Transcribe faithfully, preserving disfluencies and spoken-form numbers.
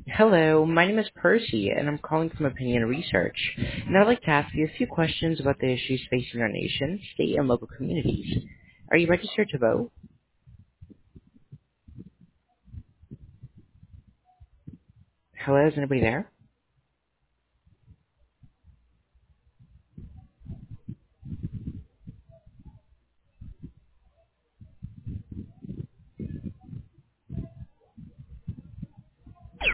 Hello, my name is Percy, and I'm calling from Opinion Research. And I'd like to ask you a few questions about the issues facing our nation, state, and local communities. Are you registered to vote? Hello, is anybody there?